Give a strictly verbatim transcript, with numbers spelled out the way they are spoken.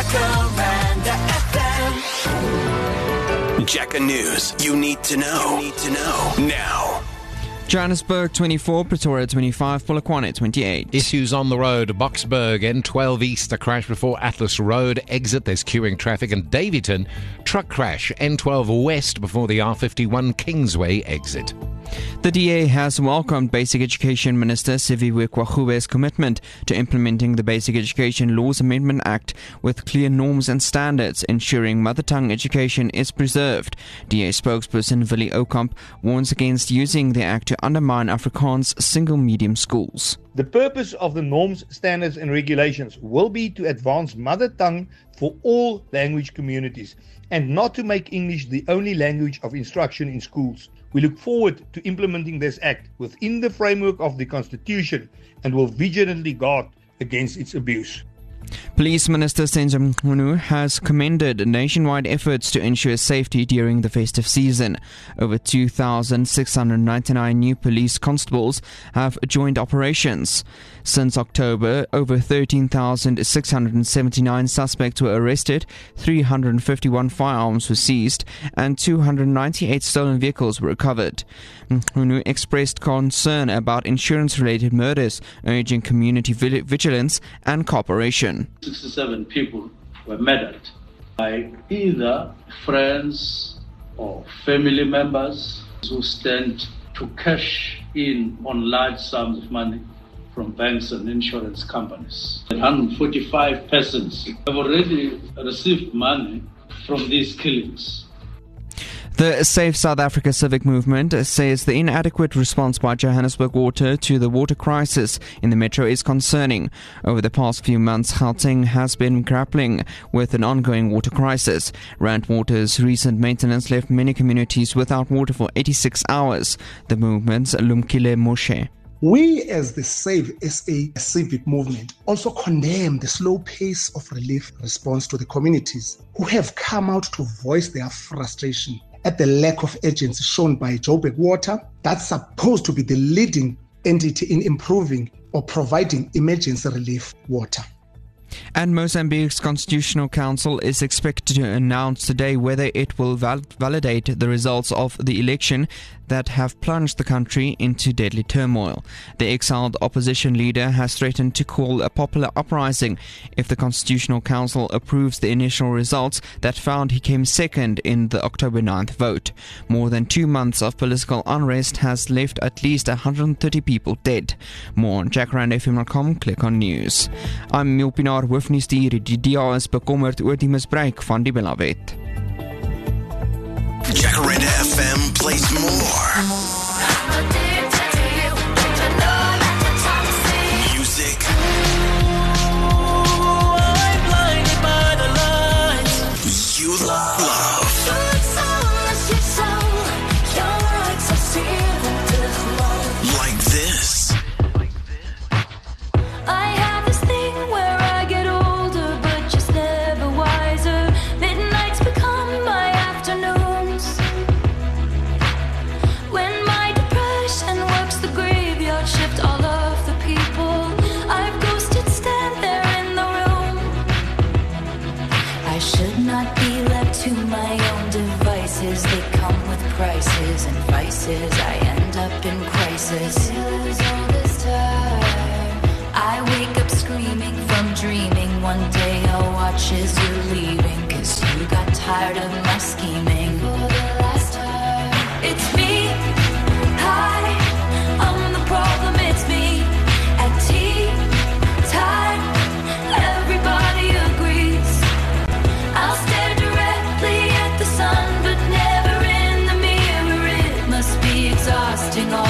Jacaranda F M. Jaca News. You need to know. You need to know now. Johannesburg twenty-four, Pretoria twenty-five, Polokwane twenty-eight. Issues on the road. Boksburg, N twelve East, a crash before Atlas Road exit. There's queuing traffic. And Daveyton, truck crash, N twelve West before the R fifty-one Kingsway exit. The D A has welcomed Basic Education Minister Siviwe Kwagube's commitment to implementing the Basic Education Laws Amendment Act with clear norms and standards, ensuring mother tongue education is preserved. D A spokesperson Willie Okamp warns against using the act to undermine Afrikaans single medium schools. The purpose of the norms, standards and regulations will be to advance mother tongue for all language communities and not to make English the only language of instruction in schools. We look forward to implementing this act within the framework of the Constitution and will vigilantly guard against its abuse. Police Minister Senzo Mchunu has commended nationwide efforts to ensure safety during the festive season. Over two thousand six hundred ninety-nine new police constables have joined operations. Since October, over thirteen thousand six hundred seventy-nine suspects were arrested, three hundred fifty-one firearms were seized, and two hundred ninety-eight stolen vehicles were recovered. Mchunu expressed concern about insurance-related murders, urging community vigilance and cooperation. sixty-seven people were murdered by either friends or family members who stand to cash in on large sums of money from banks and insurance companies. one hundred forty-five persons have already received money from these killings. The Save South Africa Civic Movement says the inadequate response by Johannesburg Water to the water crisis in the metro is concerning. Over the past few months, Gauteng has been grappling with an ongoing water crisis. Rand Water's recent maintenance left many communities without water for eighty-six hours. The movement's Lumkile Moshe. We as the Save S A Civic Movement also condemn the slow pace of relief response to the communities who have come out to voice their frustration at the lack of urgency shown by Joburg Water, that's supposed to be the leading entity in improving or providing emergency relief water. And Mozambique's Constitutional Council is expected to announce today whether it will val- validate the results of the election that have plunged the country into deadly turmoil. The exiled opposition leader has threatened to call a popular uprising if the Constitutional Council approves the initial results that found he came second in the October ninth vote. More than two months of political unrest has left at least one hundred thirty people dead. More on jacaranda f m dot com, click on news. I'm Milpinaar Hoofnuus die die D A is bekommerd oor die misbruik van die Bellawet. Jacaranda F M plays more. Music. You love. Like this. I have this thing where I get older, but just never wiser. Midnights become my afternoons. When my depression works the graveyard shift, all of the people I've ghosted stand there in the room. I should not be left to my own devices. They come with prices and vices. I end up in crisis. All this time, I wake up screaming from dreaming. One day I'll watch as you're leaving, 'cause you got tired of my scheming. For the last time, it's me. Hi, I'm the problem, it's me. At tea time, everybody agrees. I'll stare directly at the sun, but never in the mirror. It must be exhausting. All